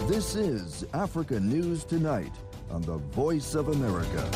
This is Africa News Tonight on the Voice of America.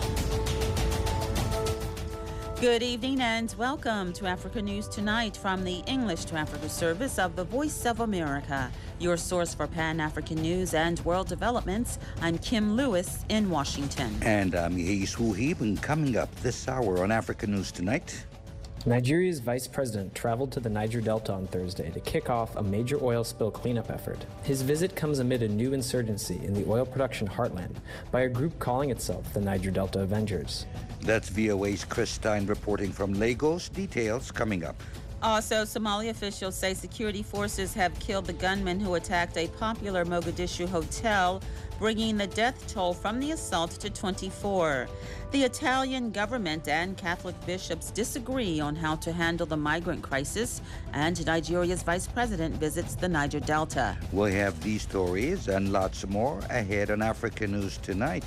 Good evening and welcome to Africa News Tonight from the English to Africa service of the Voice of America, your source for Pan-African news and world developments. I'm Kim Lewis in Washington. And I'm Yeis Wuhib, and coming up this hour on Africa News Tonight. Nigeria's vice president traveled to the Niger Delta on Thursday to kick off a major oil spill cleanup effort. His visit comes amid a new insurgency in the oil production heartland by a group calling itself the Niger Delta Avengers. That's VOA's Chris Stein reporting from Lagos. Details coming up. Also, Somali officials say security forces have killed the gunman who attacked a popular Mogadishu hotel, bringing the death toll from the assault to 24. The Italian government and Catholic bishops disagree on how to handle the migrant crisis, and Nigeria's vice president visits the Niger Delta. We'll have these stories and lots more ahead on Africa News Tonight.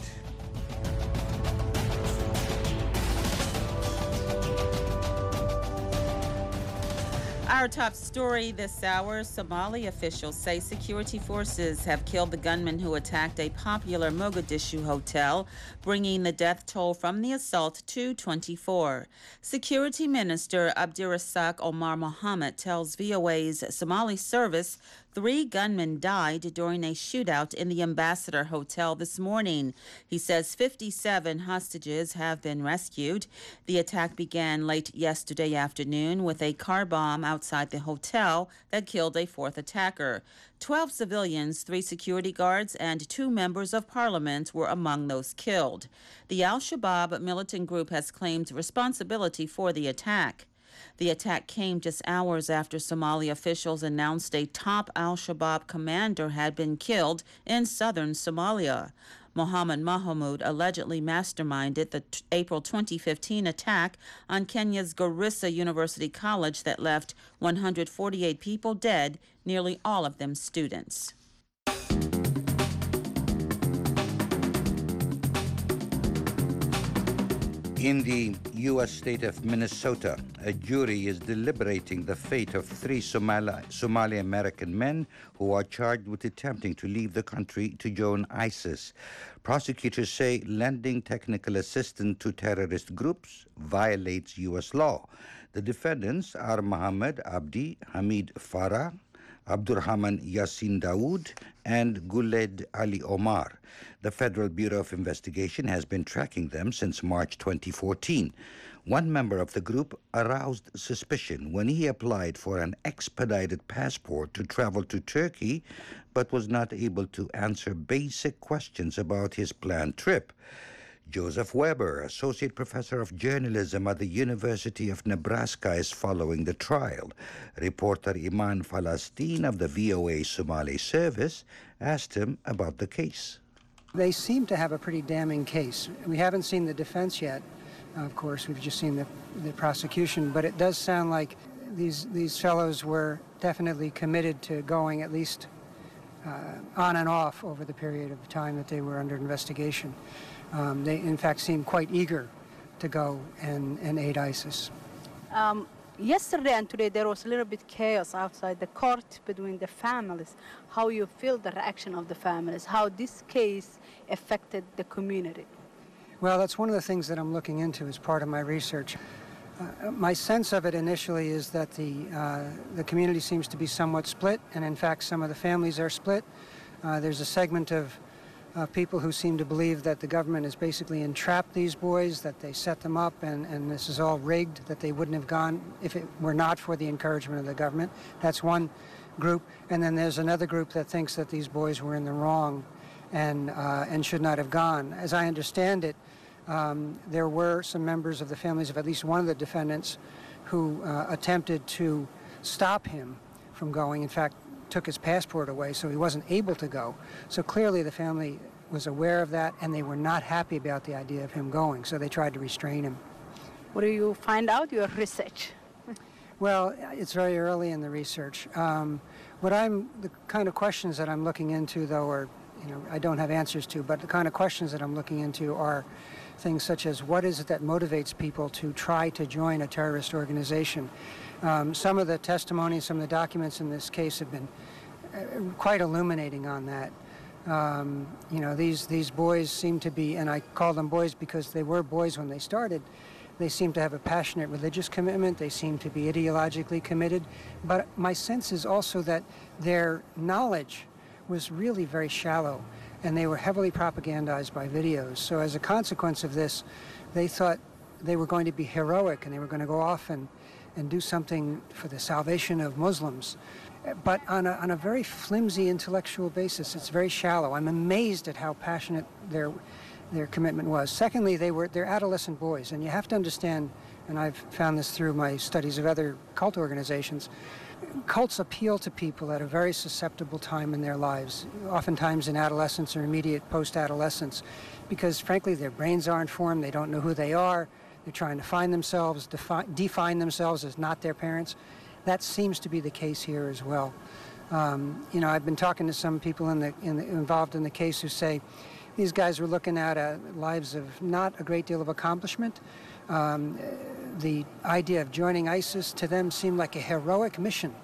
Our top story this hour, Somali officials say security forces have killed the gunman who attacked a popular Mogadishu hotel, bringing the death toll from the assault to 24. Security Minister Abdirasaq Omar Mohammed tells VOA's Somali service 3 gunmen died during a shootout in the Ambassador Hotel this morning. He says 57 hostages have been rescued. The attack began late yesterday afternoon with a car bomb outside the hotel that killed a 4th attacker. 12 civilians, 3 security guards, and 2 members of parliament were among those killed. The Al-Shabaab militant group has claimed responsibility for the attack. The attack came just hours after Somali officials announced a top Al-Shabaab commander had been killed in southern Somalia. Mohammed Mahmoud allegedly masterminded the April 2015 attack on Kenya's Garissa University College that left 148 people dead, nearly all of them students. In the U.S. state of Minnesota, a jury is deliberating the fate of 3 Somali American men who are charged with attempting to leave the country to join ISIS. Prosecutors say lending technical assistance to terrorist groups violates U.S. law. The defendants are Mohammed Abdi Hamid Farah, Abdurrahman Yassin Dawood, and Guled Ali Omar. The Federal Bureau of Investigation has been tracking them since March 2014. One member of the group aroused suspicion when he applied for an expedited passport to travel to Turkey, but was not able to answer basic questions about his planned trip. Joseph Weber, Associate Professor of Journalism at the University of Nebraska, is following the trial. Reporter Iman Falastin of the VOA Somali service asked him about the case. They seem to have a pretty damning case. We haven't seen the defense yet. Of course, we've just seen the prosecution, but it does sound like these fellows were definitely committed to going at least on and off over the period of time that they were under investigation. They, in fact, seem quite eager to go and aid ISIS. Yesterday and today, there was a little bit chaos outside the court between the families. How you feel the reaction of the families, how this case affected the community? Well, that's one of the things that I'm looking into as part of my research. My sense of it initially is that the community seems to be somewhat split, and in fact, some of the families are split. There's a segment of people who seem to believe that the government has basically entrapped these boys, that they set them up, and this is all rigged, that they wouldn't have gone if it were not for the encouragement of the government. That's one group. And then there's another group that thinks that these boys were in the wrong and should not have gone. As I understand it, there were some members of the families of at least one of the defendants who attempted to stop him from going. In fact, took his passport away, so he wasn't able to go. So clearly the family was aware of that, and they were not happy about the idea of him going, so they tried to restrain him. What do you find out your research? Well, it's very early in the research. The kind of questions that I'm looking into, though, are, I don't have answers to, but the kind of questions that I'm looking into are things such as what is it that motivates people to try to join a terrorist organization? Some of the testimony, some of the documents in this case have been quite illuminating on that. You know, these boys seem to be, and I call them boys because they were boys when they started, they seem to have a passionate religious commitment. They seem to be ideologically committed. But my sense is also that their knowledge was really very shallow, and they were heavily propagandized by videos. So as a consequence of this, they thought they were going to be heroic, and they were going to go off and do something for the salvation of Muslims. But on a very flimsy intellectual basis. It's very shallow. I'm amazed at how passionate their commitment was. Secondly, they're adolescent boys, and you have to understand, and I've found this through my studies of other cult organizations, cults appeal to people at a very susceptible time in their lives, oftentimes in adolescence or immediate post-adolescence, because frankly their brains aren't formed, they don't know who they are, they're trying to find themselves, define themselves as not their parents. That seems to be the case here as well. You know, I've been talking to some people involved in the case who say these guys were looking at lives of not a great deal of accomplishment. The idea of joining ISIS to them seemed like a heroic mission.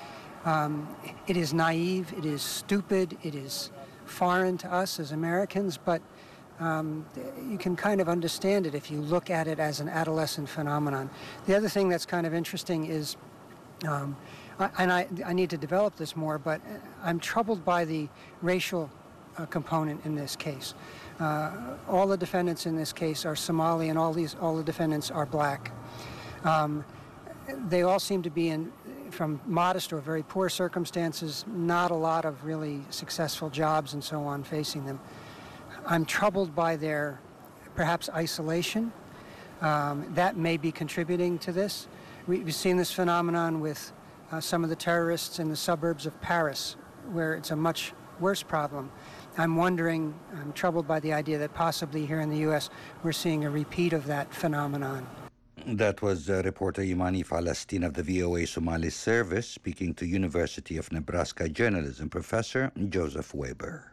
It is naive, it is stupid, it is foreign to us as Americans, but you can kind of understand it if you look at it as an adolescent phenomenon. The other thing that's kind of interesting is, and I need to develop this more, but I'm troubled by the racial component in this case. All the defendants in this case are Somali, and all the defendants are black. They all seem to be from modest or very poor circumstances, not a lot of really successful jobs and so on facing them. I'm troubled by their perhaps isolation. That may be contributing to this. We've seen this phenomenon with some of the terrorists in the suburbs of Paris, where it's a much worse problem. I'm troubled by the idea that possibly here in the U.S. we're seeing a repeat of that phenomenon. That was reporter Imani Falastin of the VOA Somali Service speaking to University of Nebraska journalism professor Joseph Weber.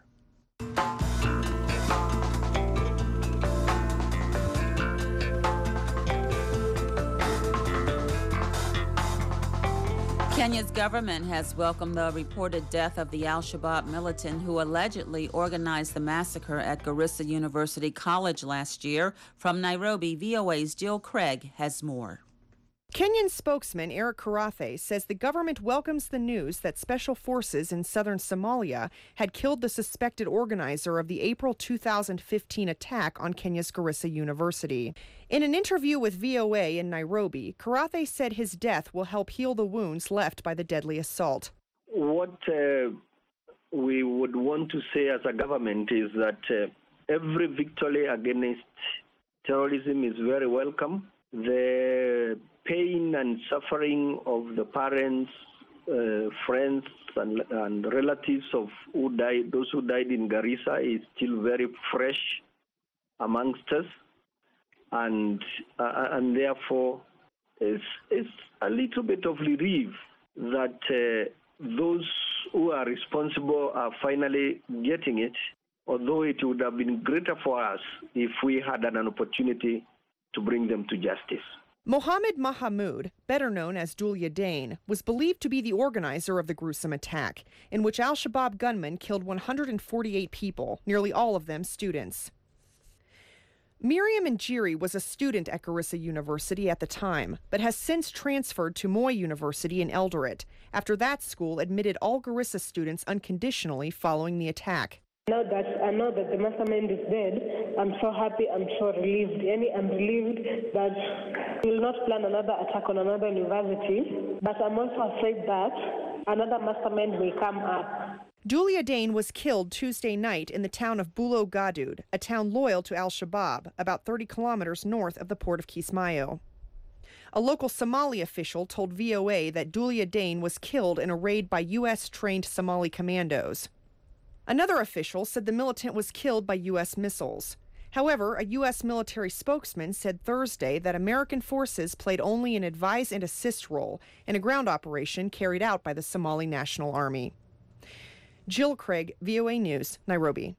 Kenya's government has welcomed the reported death of the al-Shabaab militant who allegedly organized the massacre at Garissa University College last year. From Nairobi, VOA's Jill Craig has more. Kenyan spokesman Eric Karathe says the government welcomes the news that special forces in southern Somalia had killed the suspected organizer of the April 2015 attack on Kenya's Garissa University. In an interview with VOA in Nairobi, Karathe said his death will help heal the wounds left by the deadly assault. What we would want to say as a government is that every victory against terrorism is very welcome. The pain and suffering of the parents, friends, and relatives of those who died in Garissa is still very fresh amongst us, and therefore it's a little bit of relief that those who are responsible are finally getting it, although it would have been greater for us if we had an opportunity to bring them to justice. Mohammed Mahamoud, better known as Dulia Dane, was believed to be the organizer of the gruesome attack, in which al-Shabaab gunmen killed 148 people, nearly all of them students. Miriam Njiri was a student at Garissa University at the time, but has since transferred to Moi University in Eldoret, after that school admitted all Garissa students unconditionally following the attack. Now that I know that the mastermind is dead, I'm so happy, I'm so relieved. I'm relieved that we will not plan another attack on another university, but I'm also afraid that another mastermind will come up. Dulia Dane was killed Tuesday night in the town of Bulo Gadud, a town loyal to al-Shabaab, about 30 kilometers north of the port of Kismayo. A local Somali official told VOA that Dulia Dane was killed in a raid by U.S.-trained Somali commandos. Another official said the militant was killed by U.S. missiles. However, a U.S. military spokesman said Thursday that American forces played only an advise and assist role in a ground operation carried out by the Somali National Army. Jill Craig, VOA News, Nairobi.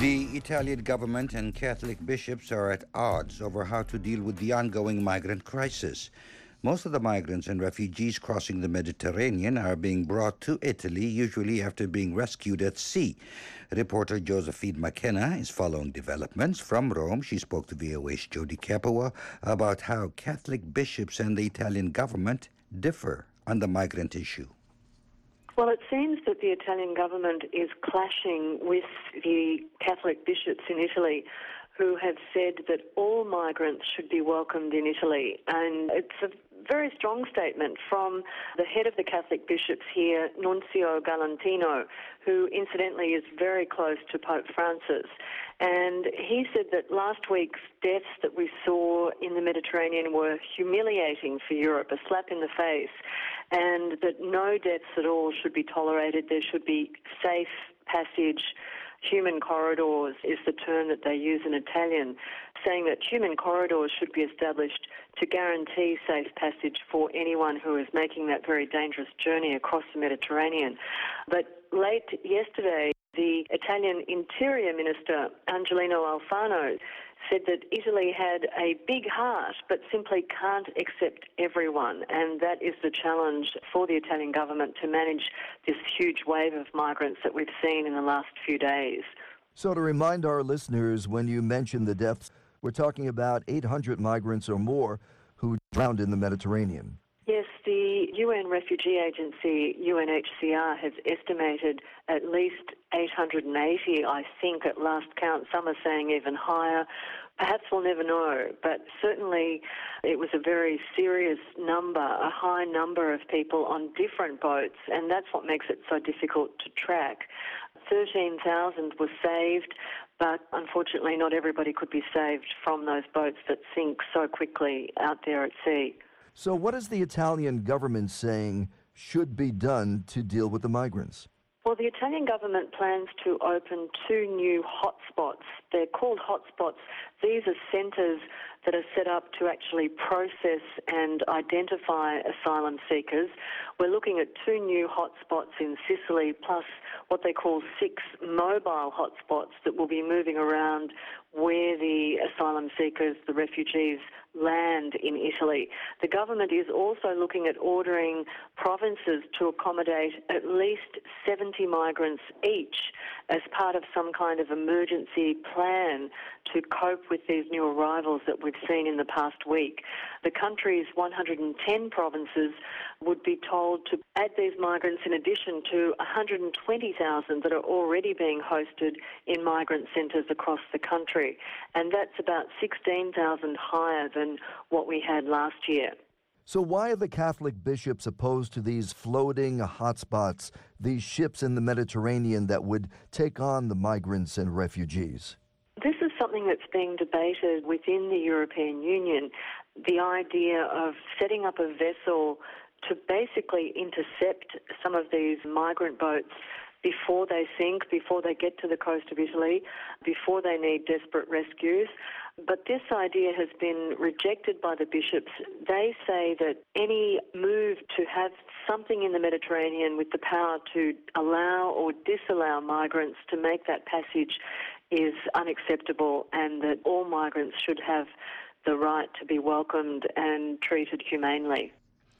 The Italian government and Catholic bishops are at odds over how to deal with the ongoing migrant crisis. Most of the migrants and refugees crossing the Mediterranean are being brought to Italy, usually after being rescued at sea. Reporter Josephine McKenna is following developments. From Rome, she spoke to VOA's Jody Capua about how Catholic bishops and the Italian government differ on the migrant issue. Well, it seems that the Italian government is clashing with the Catholic bishops in Italy, who have said that all migrants should be welcomed in Italy. And it's a very strong statement from the head of the Catholic bishops here, Nunzio Galantino, who incidentally is very close to Pope Francis. And he said that last week's deaths that we saw in the Mediterranean were humiliating for Europe, a slap in the face, and that no deaths at all should be tolerated. There should be safe passage. Human corridors is the term that they use in Italian, saying that human corridors should be established to guarantee safe passage for anyone who is making that very dangerous journey across the Mediterranean. But late yesterday, the Italian Interior Minister, Angelino Alfano, said that Italy had a big heart but simply can't accept everyone, and that is the challenge for the Italian government to manage this huge wave of migrants that we've seen in the last few days. So to remind our listeners, when you mention the deaths, we're talking about 800 migrants or more who drowned in the Mediterranean. Yes, the UN Refugee Agency, UNHCR, has estimated at least 880, I think, at last count. Some are saying even higher. Perhaps we'll never know, but certainly it was a very serious number, a high number of people on different boats, and that's what makes it so difficult to track. 13,000 were saved, but unfortunately not everybody could be saved from those boats that sink so quickly out there at sea. So what is the Italian government saying should be done to deal with the migrants? Well, the Italian government plans to open 2 new hotspots. They're called hotspots. These are centres that are set up to actually process and identify asylum seekers. We're looking at 2 new hotspots in Sicily, plus what they call 6 mobile hotspots that will be moving around where the asylum seekers, the refugees, land in Italy. The government is also looking at ordering provinces to accommodate at least 70 migrants each as part of some kind of emergency plan to cope with these new arrivals that we've seen in the past week. The country's 110 provinces would be told to add these migrants in addition to 120,000 that are already being hosted in migrant centres across the country. And that's about 16,000 higher than what we had last year. So why are the Catholic bishops opposed to these floating hotspots, these ships in the Mediterranean that would take on the migrants and refugees? This is something that's being debated within the European Union, the idea of setting up a vessel to basically intercept some of these migrant boats before they sink, before they get to the coast of Italy, before they need desperate rescues. But this idea has been rejected by the bishops. They say that any move to have something in the Mediterranean with the power to allow or disallow migrants to make that passage is unacceptable, and that all migrants should have the right to be welcomed and treated humanely.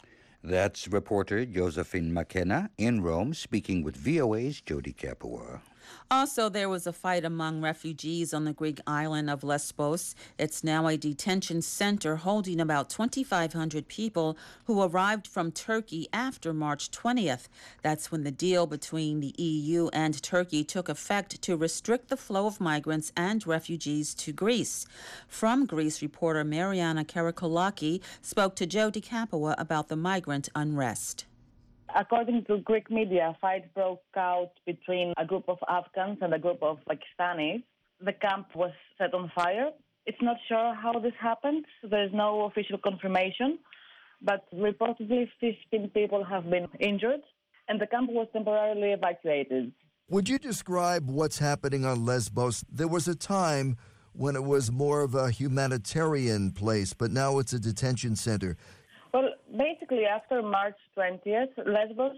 That's reporter Josephine McKenna in Rome speaking with VOA's Jody Capua. Also, there was a fight among refugees on the Greek island of Lesbos. It's now a detention center holding about 2,500 people who arrived from Turkey after March 20th. That's when the deal between the EU and Turkey took effect to restrict the flow of migrants and refugees to Greece. From Greece, reporter Mariana Karakolaki spoke to Jody Capua about the migrant unrest. According to Greek media, a fight broke out between a group of Afghans and a group of Pakistanis. The camp was set on fire. It's not sure how this happened. There is no official confirmation, but reportedly 15 people have been injured, and the camp was temporarily evacuated. Would you describe what's happening on Lesbos? There was a time when it was more of a humanitarian place, but now it's a detention center. Well, basically, after March 20th, Lesbos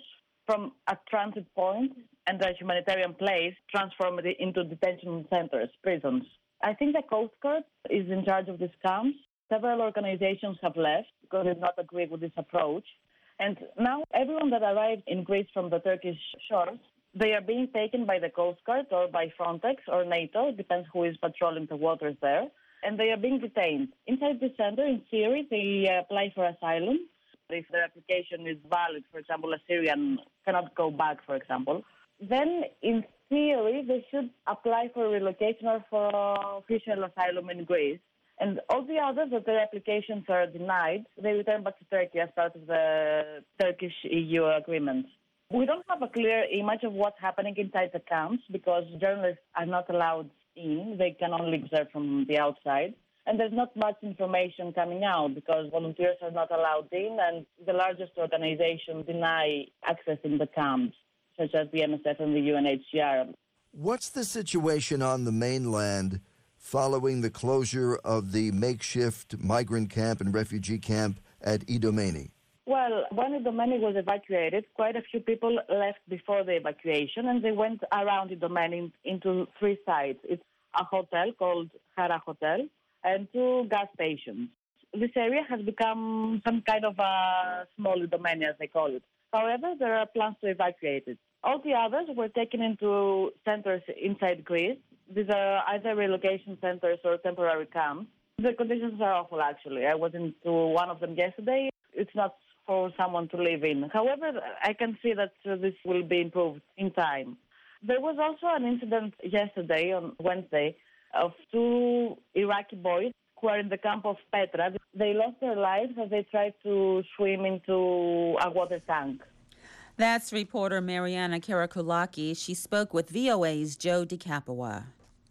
from a transit point and a humanitarian place transformed into detention centers, prisons. I think the Coast Guard is in charge of these camps. Several organizations have left because they do not agree with this approach. And now everyone that arrived in Greece from the Turkish shores, they are being taken by the Coast Guard or by Frontex or NATO, depends who is patrolling the waters there, and they are being detained. Inside the center, in theory, they apply for asylum. If their application is valid, for example, a Syrian cannot go back, for example, then in theory, they should apply for relocation or for official asylum in Greece. And all the others that their applications are denied, they return back to Turkey as part of the Turkish-EU agreement. We don't have a clear image of what's happening inside the camps because journalists are not allowed in. They can only observe from the outside. And there's not much information coming out because volunteers are not allowed in and the largest organizations deny access in the camps, such as the MSF and the UNHCR. What's the situation on the mainland following the closure of the makeshift migrant camp and refugee camp at Idomeni? Well, when Idomeni was evacuated, quite a few people left before the evacuation, and they went around Idomeni into 3 sites. It's a hotel called Hara Hotel and 2 gas stations. This area has become some kind of a small Idomeni, as they call it. However, there are plans to evacuate it. All the others were taken into centers inside Greece. These are either relocation centers or temporary camps. The conditions are awful, actually. I went into one of them yesterday. It's not for someone to live in. However, I can see that this will be improved in time. There was also an incident yesterday, on Wednesday, of 2 Iraqi boys who are in the camp of Petra. They lost their lives as they tried to swim into a water tank. That's reporter Mariana Karakulaki. She spoke with VOA's Joe DeCapua.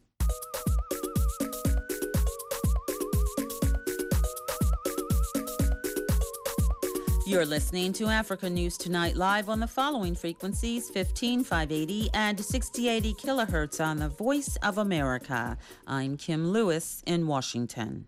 You're listening to Africa News Tonight live on the following frequencies: 15,580 and 6080 kilohertz on the Voice of America. I'm Kim Lewis in Washington.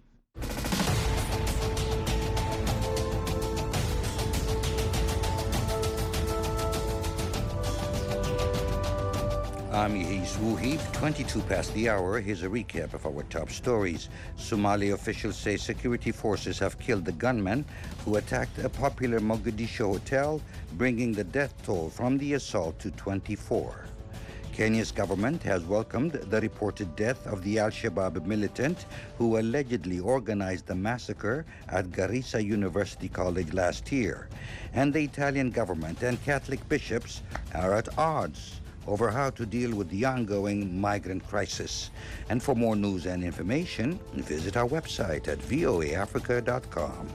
I'm Yehis Wuhib. 22 past the hour. Here's a recap of our top stories. Somali officials say security forces have killed the gunman who attacked a popular Mogadishu hotel, bringing the death toll from the assault to 24. Kenya's government has welcomed the reported death of the Al-Shabaab militant who allegedly organized the massacre at Garissa University College last year. And the Italian government and Catholic bishops are at odds over how to deal with the ongoing migrant crisis. And for more news and information, visit our website at voaafrica.com.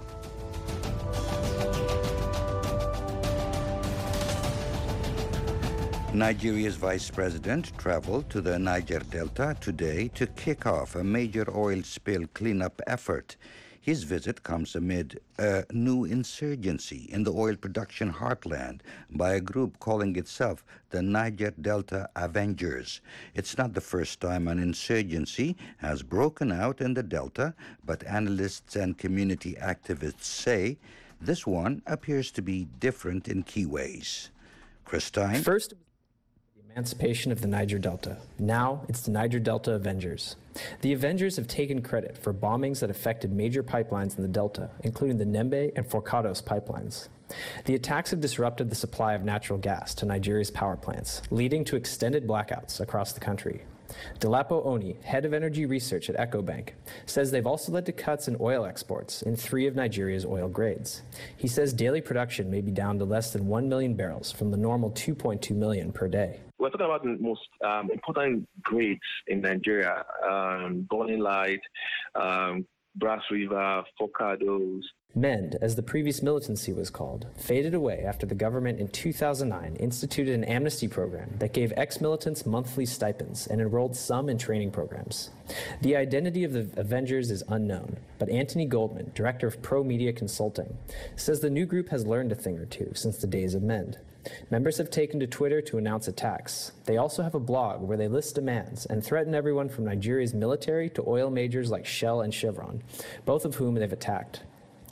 Nigeria's vice president traveled to the Niger Delta today to kick off a major oil spill cleanup effort. His visit comes amid a new insurgency in the oil production heartland by a group calling itself the Niger Delta Avengers. It's not the first time an insurgency has broken out in the Delta, but analysts and community activists say this one appears to be different in key ways. Christine? First, emancipation of the Niger Delta. Now it's the Niger Delta Avengers. The Avengers have taken credit for bombings that affected major pipelines in the Delta, including the Nembe and Forcados pipelines. The attacks have disrupted the supply of natural gas to Nigeria's power plants, leading to extended blackouts across the country. Delapo Oni, head of energy research at EcoBank, says they've also led to cuts in oil exports in 3 of Nigeria's oil grades. He says daily production may be down to less than 1 million barrels from the normal 2.2 million per day. We're talking about the most important grades in Nigeria, Burning Light, Brass River, Forcados. MEND, as the previous militancy was called, faded away after the government in 2009 instituted an amnesty program that gave ex-militants monthly stipends and enrolled some in training programs. The identity of the Avengers is unknown, but Anthony Goldman, director of Pro Media Consulting, says the new group has learned a thing or two since the days of MEND. Members have taken to Twitter to announce attacks. They also have a blog where they list demands and threaten everyone from Nigeria's military to oil majors like Shell and Chevron, both of whom they've attacked.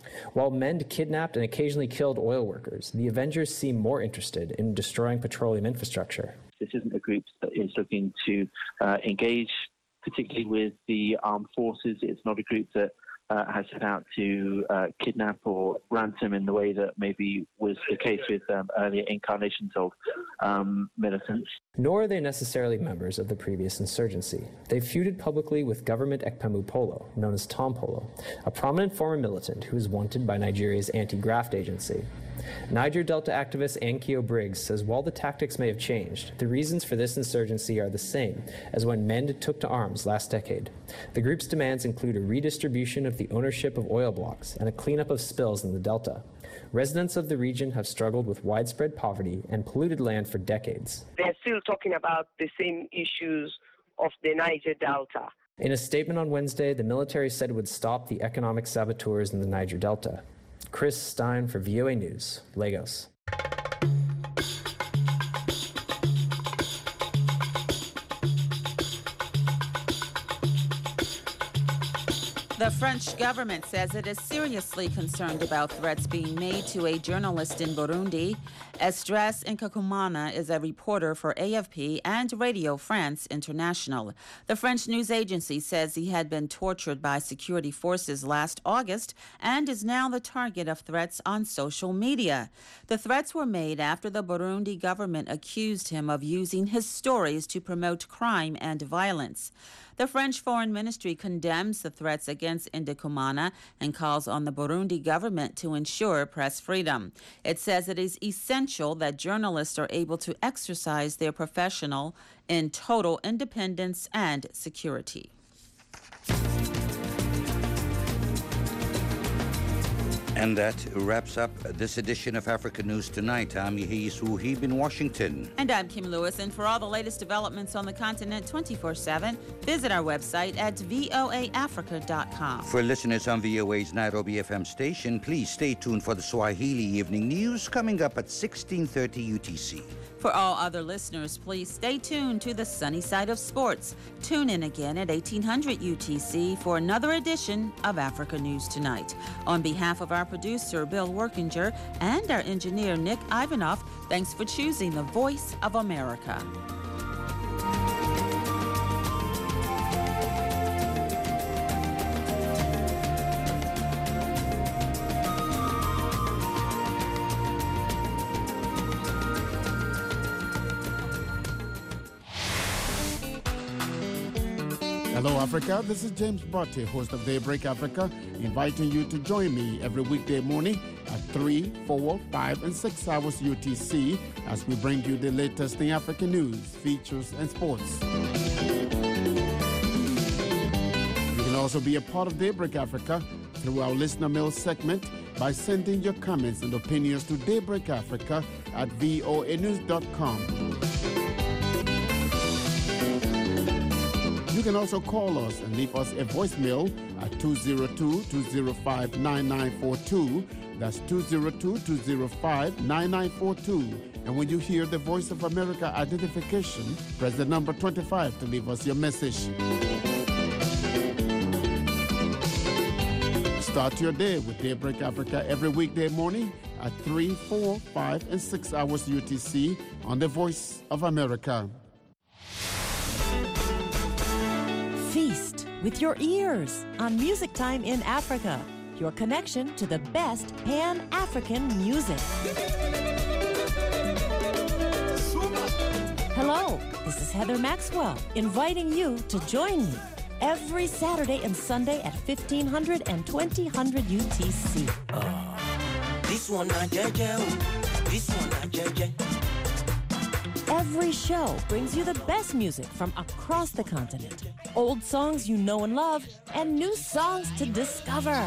While Mend kidnapped and occasionally killed oil workers, the Avengers seem more interested in destroying petroleum infrastructure. This isn't a group that is looking to engage particularly with the armed forces. It's not a group that has set out to kidnap or ransom in the way that maybe was the case with earlier incarnations of militants. Nor are they necessarily members of the previous insurgency. They've feuded publicly with government Ekpemu Polo, known as Tom Polo, a prominent former militant who is wanted by Nigeria's anti-graft agency. Niger Delta activist Ankyo Briggs says while the tactics may have changed, the reasons for this insurgency are the same as when Mend took to arms last decade. The group's demands include a redistribution of the ownership of oil blocks and a cleanup of spills in the Delta. Residents of the region have struggled with widespread poverty and polluted land for decades. They're still talking about the same issues of the Niger Delta. In a statement on Wednesday, the military said it would stop the economic saboteurs in the Niger Delta. Chris Stein for VOA News, Lagos. The French government says it is seriously concerned about threats being made to a journalist in Burundi. Esdras Nkakumana is a reporter for AFP and Radio France International. The French news agency says he had been tortured by security forces last August and is now the target of threats on social media. The threats were made after the Burundi government accused him of using his stories to promote crime and violence. The French Foreign Ministry condemns the threats against Nkakumana and calls on the Burundi government to ensure press freedom. It says it is essential that journalists are able to exercise their profession in total independence and security. And that wraps up this edition of Africa News Tonight. I'm Yehi Suhib in Washington. And I'm Kim Lewis. And for all the latest developments on the continent 24/7, visit our website at voaafrica.com. For listeners on VOA's Nairobi FM station, please stay tuned for the Swahili Evening News coming up at 16:30 UTC. For all other listeners, please stay tuned to the sunny side of sports. Tune in again at 1800 UTC for another edition of Africa News Tonight. On behalf of our producer, Bill Workinger, and our engineer, Nick Ivanov, thanks for choosing the Voice of America. Hello, Africa. This is James Botte, host of Daybreak Africa, inviting you to join me every weekday morning at 3, 4, 5, and 6 hours UTC as we bring you the latest in African news, features, and sports. You can also be a part of Daybreak Africa through our listener mail segment by sending your comments and opinions to daybreakafrica@voanews.com. You can also call us and leave us a voicemail at 202-205-9942. That's 202-205-9942. And when you hear the Voice of America identification, press the number 25 to leave us your message. Start your day with Daybreak Africa every weekday morning at 3, 4, 5, and 6 hours UTC on the Voice of America. Feast with your ears on Music Time in Africa, your connection to the best Pan-African music. Hello, this is Heather Maxwell, inviting you to join me every Saturday and Sunday at 1500 and 2000 UTC. This one not JJ. This one not JJ. Every show brings you the best music from across the continent. Old songs you know and love, and new songs to discover.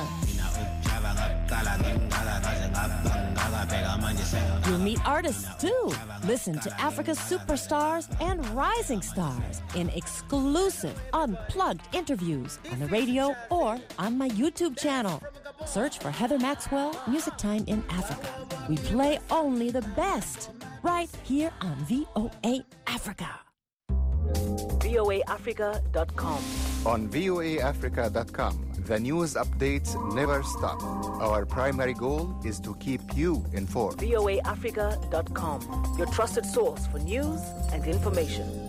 You'll meet artists too. Listen to Africa's superstars and rising stars in exclusive, unplugged interviews on the radio or on my YouTube channel. Search for Heather Maxwell, Music Time in Africa. We play only the best right here on VOA Africa. voaafrica.com. On voaafrica.com, The news updates never stop. Our primary goal is to keep you informed. voaafrica.com, your trusted source for news and information.